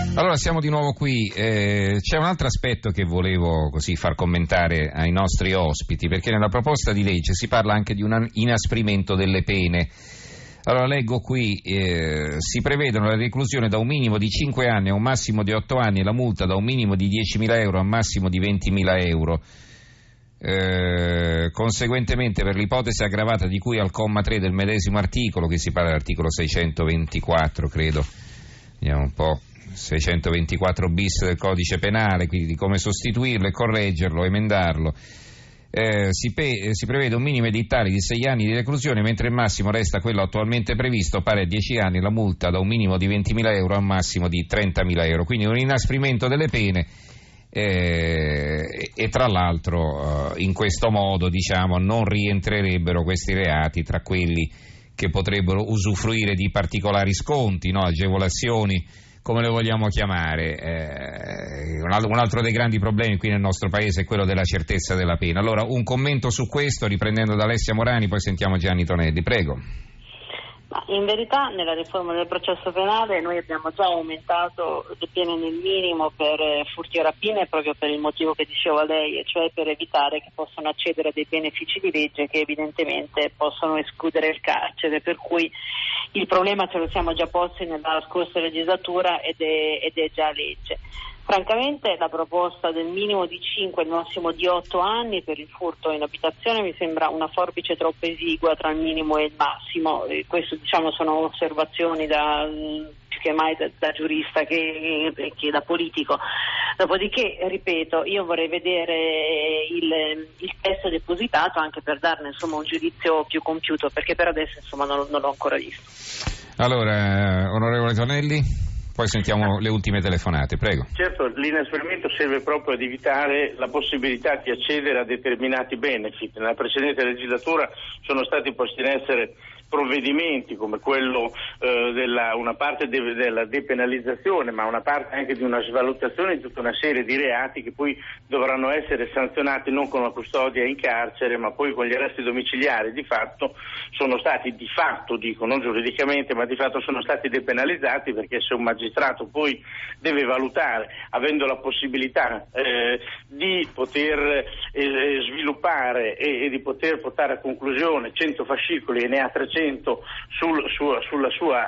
Allora siamo di nuovo qui, c'è un altro aspetto che volevo così far commentare ai nostri ospiti, perché nella proposta di legge si parla anche di un inasprimento delle pene. Allora leggo qui, si prevedono la reclusione da un minimo di 5 anni a un massimo di 8 anni e la multa da un minimo di 10.000 euro a un massimo di 20.000 euro. Conseguentemente per l'ipotesi aggravata di cui al comma 3 del medesimo articolo, che si parla dell'articolo 624 credo, vediamo un po', 624 bis del codice penale, quindi di come sostituirlo e correggerlo, emendarlo. Si prevede un minimo edittale di 6 anni di reclusione, mentre il massimo resta quello attualmente previsto, pari a 10 anni, la multa da un minimo di 20.000 euro a un massimo di 30.000 euro, quindi un inasprimento delle pene. E tra l'altro in questo modo, diciamo, non rientrerebbero questi reati tra quelli che potrebbero usufruire di particolari sconti, no? Agevolazioni, come le vogliamo chiamare. Un altro dei grandi problemi qui nel nostro paese è quello della certezza della pena. Allora, un commento su questo, riprendendo da Alessia Morani, poi sentiamo Gianni Tonelli, prego. Ma in verità nella riforma del processo penale noi abbiamo già aumentato le pene nel minimo per furti e rapine proprio per il motivo che diceva lei, e cioè per evitare che possano accedere a dei benefici di legge che evidentemente possono escludere il carcere, per cui il problema ce lo siamo già posti nella scorsa legislatura ed è già legge. Francamente la proposta del minimo di 5 e il massimo di 8 anni per il furto in abitazione mi sembra una forbice troppo esigua tra il minimo e il massimo. Questo, diciamo, sono osservazioni più che mai da giurista che da politico. Dopodiché, ripeto, io vorrei vedere il testo depositato anche per darne, insomma, un giudizio più compiuto, perché per adesso, insomma, non l'ho ancora visto. Allora, onorevole Tonelli, poi sentiamo le ultime telefonate, prego. Certo, l'inasprimento serve proprio ad evitare la possibilità di accedere a determinati benefit. Nella precedente legislatura sono stati posti in essere provvedimenti come quello una parte della depenalizzazione, ma una parte anche di una svalutazione di tutta una serie di reati che poi dovranno essere sanzionati non con la custodia in carcere, ma poi con gli arresti domiciliari. Di fatto sono stati, dico non giuridicamente, ma di fatto sono stati depenalizzati, perché se un magistrato poi deve valutare, avendo la possibilità di poter sviluppare e di poter portare a conclusione 100 fascicoli e ne ha 300 sulla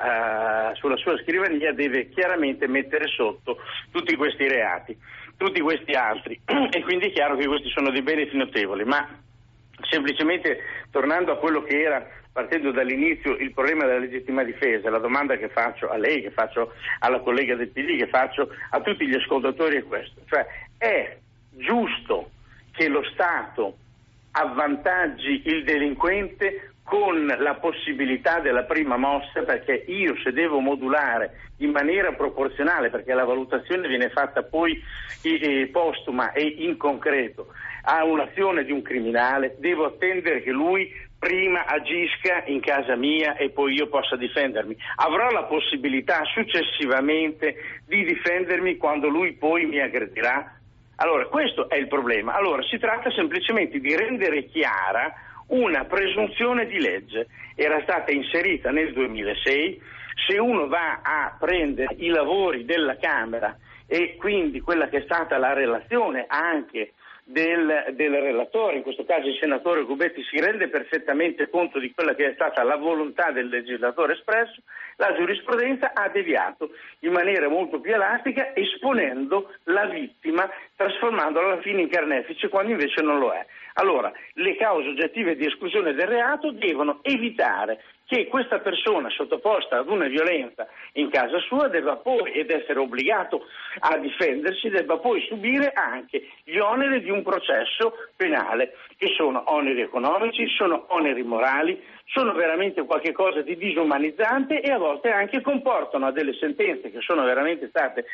sua scrivania, deve chiaramente mettere sotto tutti questi reati, tutti questi altri, e quindi è chiaro che questi sono dei benefit notevoli. Ma semplicemente tornando a quello che era, partendo dall'inizio, il problema della legittima difesa, la domanda che faccio a lei, che faccio alla collega del PD, che faccio a tutti gli ascoltatori è questo: cioè, è giusto che lo Stato avvantaggi il delinquente con la possibilità della prima mossa? Perché io, se devo modulare in maniera proporzionale, perché la valutazione viene fatta poi postuma e in concreto a un'azione di un criminale, devo attendere che lui prima agisca in casa mia e poi io possa difendermi. Avrò la possibilità successivamente di difendermi quando lui poi mi aggredirà? Allora, questo è il problema. Allora, si tratta semplicemente di rendere chiara una presunzione di legge. Era stata inserita nel 2006, se uno va a prendere i lavori della Camera e quindi quella che è stata la relazione anche del relatore, in questo caso il senatore Gubetti, si rende perfettamente conto di quella che è stata la volontà del legislatore espresso. La giurisprudenza ha deviato in maniera molto più elastica, esponendo la vittima, trasformandola alla fine in carnefice, quando invece non lo è. Allora, le cause oggettive di esclusione del reato devono evitare che questa persona, sottoposta ad una violenza in casa sua, debba poi, ed essere obbligato a difendersi, debba poi subire anche gli oneri di un processo penale, che sono oneri economici, sono oneri morali, sono veramente qualche cosa di disumanizzante, e a volte anche comportano a delle sentenze che sono veramente state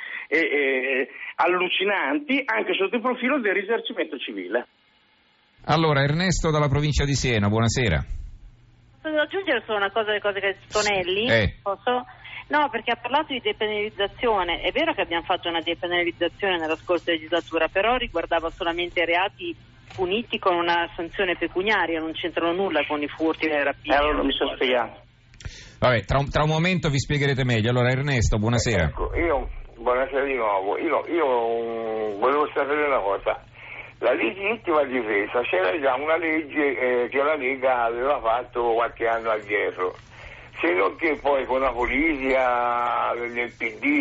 allucinanti, anche sotto il profilo del risarcimento civile. Allora, Ernesto dalla provincia di Siena, buonasera. Posso aggiungere solo una cosa alle cose che Tonelli? Posso? No, perché ha parlato di depenalizzazione. È vero che abbiamo fatto una depenalizzazione nella scorsa legislatura, però riguardava solamente reati puniti con una sanzione pecuniaria, non c'entrano nulla con i furti e le rapine. Allora non mi sono spiegato. Vabbè, tra un momento vi spiegherete meglio. Allora, Ernesto, buonasera. Ecco, io Buonasera di nuovo. Io volevo sapere una cosa. La legittima difesa, c'era già una legge che la Lega aveva fatto qualche anno addietro, se non che poi con la politica del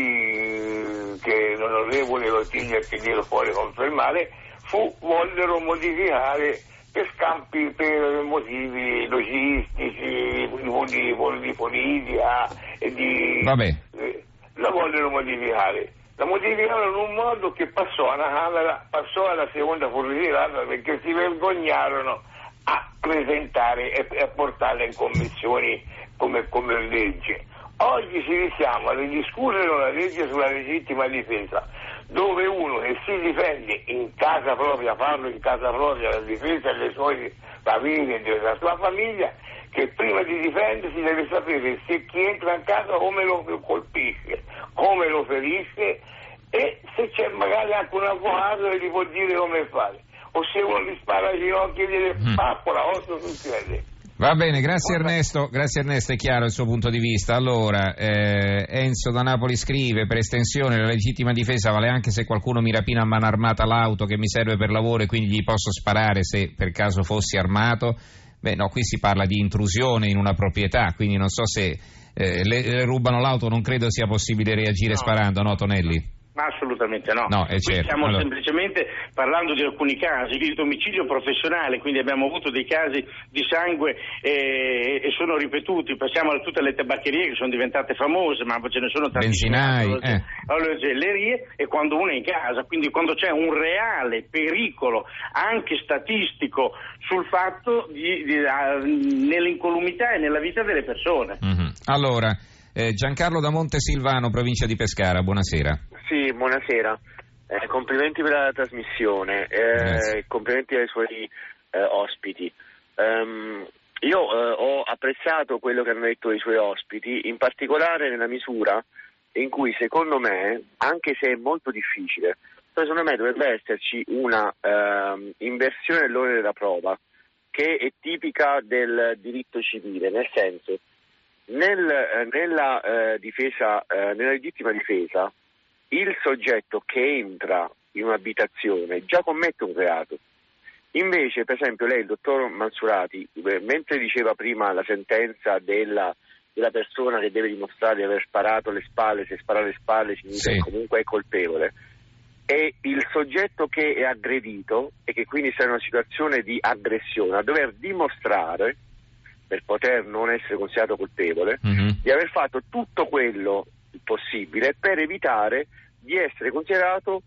PD, che l'onorevole Lottiglia e PD lo può confermare, vollero modificare per scampi, per motivi logistici, di politica e di... la vollero modificare. La modificarono in un modo che passò alla Camera, passò alla seconda fornitura, perché si vergognarono a presentare e a portarla in commissioni come legge. Oggi ci risiamo a ridiscutere una legge sulla legittima difesa, dove uno che si difende in casa propria, parlo in casa propria, la difesa delle sue famiglie e della sua famiglia, che prima di difendersi deve sapere se chi entra in casa come lo colpisce, come lo ferisce, e se c'è magari anche un avvocato che gli può dire come fare, o se uno gli spara ai ginocchi e dire pappola, cosa succede? Va bene, grazie Ernesto, è chiaro il suo punto di vista. Allora, Enzo da Napoli scrive: per estensione la legittima difesa vale anche se qualcuno mi rapina a mano armata l'auto che mi serve per lavoro e quindi gli posso sparare se per caso fossi armato. Beh no, qui si parla di intrusione in una proprietà, quindi non so se le rubano l'auto, non credo sia possibile reagire sparando, no Tonelli? Ma assolutamente no. Certo. Stiamo semplicemente parlando di alcuni casi di omicidio professionale, quindi abbiamo avuto dei casi di sangue e sono ripetuti. Passiamo a tutte le tabaccherie che sono diventate famose, ma ce ne sono tantissime. Benzinai, le gellerie, e quando uno è in casa, quindi quando c'è un reale pericolo anche statistico sul fatto nell'incolumità e nella vita delle persone. Mm-hmm. Allora, Giancarlo da Montesilvano, provincia di Pescara, buonasera. Sì, buonasera. Complimenti per la trasmissione, complimenti ai suoi ospiti. Io ho apprezzato quello che hanno detto i suoi ospiti, in particolare nella misura in cui secondo me, anche se è molto difficile, però secondo me dovrebbe esserci una inversione dell'ordine della prova che è tipica del diritto civile, nel senso, nella legittima difesa, il soggetto che entra in un'abitazione già commette un reato. Invece, per esempio, lei, il dottor Mansurati, mentre diceva prima la sentenza della persona che deve dimostrare di aver sparato le spalle, se spara le spalle significa che comunque è colpevole, e il soggetto che è aggredito e che quindi sta in una situazione di aggressione a dover dimostrare, per poter non essere considerato colpevole, di aver fatto tutto quello possibile per evitare di essere considerato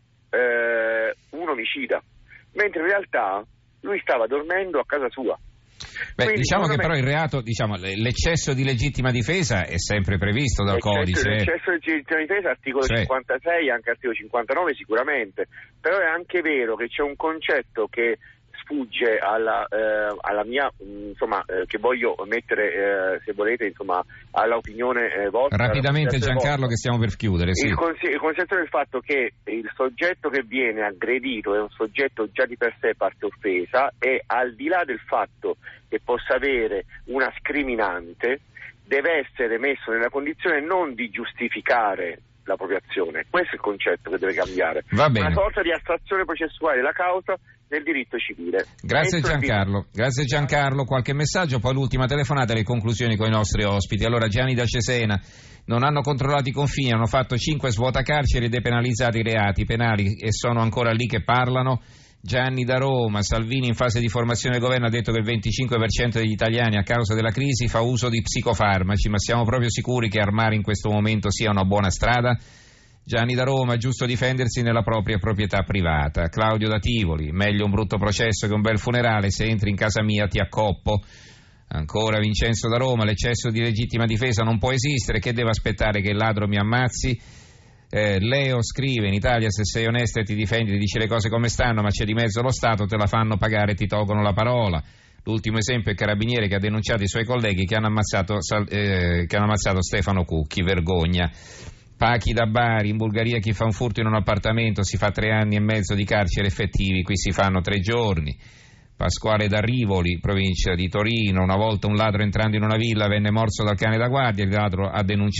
un omicida, mentre in realtà lui stava dormendo a casa sua. Quindi, diciamo che però il reato, l'eccesso di legittima difesa è sempre previsto dal codice. L'eccesso di legittima difesa, articolo 56, anche articolo 59 sicuramente, però è anche vero che c'è un concetto che sfugge alla mia, che voglio mettere, se volete, all'opinione vostra. Rapidamente Giancarlo, che stiamo per chiudere. Sì. Il concetto del fatto che il soggetto che viene aggredito è un soggetto già di per sé parte offesa, e al di là del fatto che possa avere una scriminante, deve essere messo nella condizione non di giustificare la propria azione. Questo è il concetto che deve cambiare. Va bene. Una sorta di astrazione processuale della causa nel diritto civile. Grazie Giancarlo. Qualche messaggio, poi l'ultima telefonata e le conclusioni con i nostri ospiti. Allora, Gianni da Cesena: non hanno controllato i confini, hanno fatto 5 svuotacarceri e depenalizzato i reati penali e sono ancora lì che parlano. Gianni da Roma: Salvini in fase di formazione del governo ha detto che il 25% degli italiani a causa della crisi fa uso di psicofarmaci, ma siamo proprio sicuri che armare in questo momento sia una buona strada? Gianni da Roma: è giusto difendersi nella propria proprietà privata. Claudio da Tivoli: meglio un brutto processo che un bel funerale, se entri in casa mia ti accoppo. Ancora Vincenzo da Roma: l'eccesso di legittima difesa non può esistere, che devo aspettare che il ladro mi ammazzi? Leo scrive: in Italia se sei onesto e ti difendi ti dici le cose come stanno, ma c'è di mezzo lo Stato, te la fanno pagare e ti tolgono la parola. L'ultimo esempio è il carabiniere che ha denunciato i suoi colleghi che hanno ammazzato Stefano Cucchi. Vergogna. Pachi da Bari: in Bulgaria chi fa un furto in un appartamento si fa 3 anni e mezzo di carcere effettivi, qui si fanno 3 giorni. Pasquale da Rivoli, provincia di Torino: una volta un ladro entrando in una villa venne morso dal cane da guardia, il ladro ha denunciato